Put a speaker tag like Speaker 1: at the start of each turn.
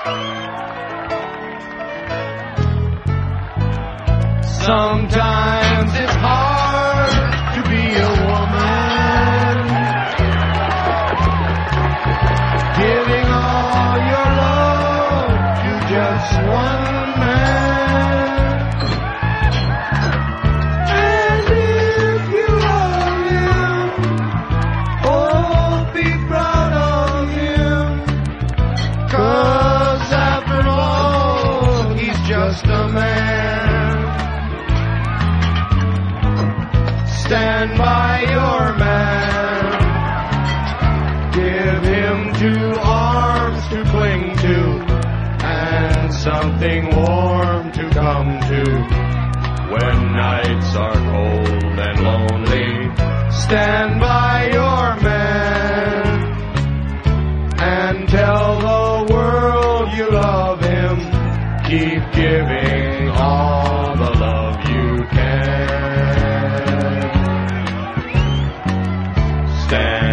Speaker 1: Sometimes it's hard to be a woman, giving all your love to just one man. And if you love him, oh, be proud of him, 'cause after all, he's just a man. Stand by your man. Give him 2 arms to cling to and something warm to come to when nights are cold and lonely. Stand by your man and tell the world you love him. Keep giving all the love you can. Stand